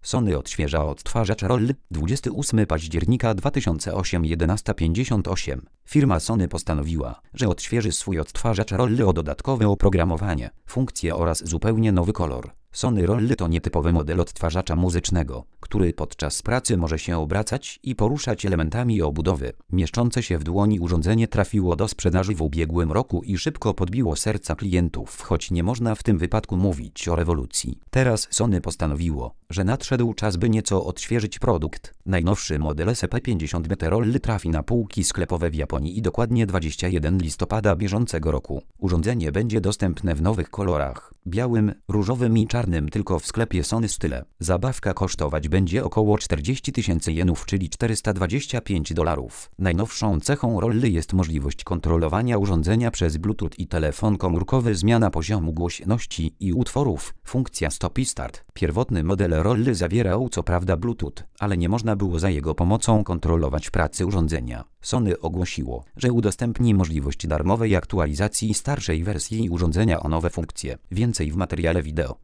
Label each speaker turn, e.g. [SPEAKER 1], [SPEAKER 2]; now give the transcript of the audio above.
[SPEAKER 1] Sony odświeża odtwarzacz ROLL. 28 października 2008 11:58. Firma Sony postanowiła, że odświeży swój odtwarzacz ROLL o dodatkowe oprogramowanie, funkcje oraz zupełnie nowy kolor. Sony ROLL to nietypowy model odtwarzacza muzycznego, który podczas pracy może się obracać i poruszać elementami obudowy. Mieszczące się w dłoni urządzenie trafiło do sprzedaży w ubiegłym roku i szybko podbiło serca klientów, choć nie można w tym wypadku mówić o rewolucji. Teraz Sony postanowiło, że nadszedł czas, by nieco odświeżyć produkt. Najnowszy model SCP-50BT ROLL trafi na półki sklepowe w Japonii dokładnie 21 listopada bieżącego roku. Urządzenie będzie dostępne w nowych kolorach: białym, różowym i czarnym, tylko w sklepie Sony Style. Zabawka kosztować będzie około 40 000 jenów, czyli $425. Najnowszą cechą ROLL jest możliwość kontrolowania urządzenia przez Bluetooth i telefon komórkowy, zmiana poziomu głośności i utworów, funkcja Stop i Start. Pierwotny model ROLL zawierał co prawda Bluetooth, ale nie można było za jego pomocą kontrolować pracy urządzenia. Sony ogłosiło, że udostępni możliwość darmowej aktualizacji starszej wersji urządzenia o nowe funkcje. Więcej w materiale wideo.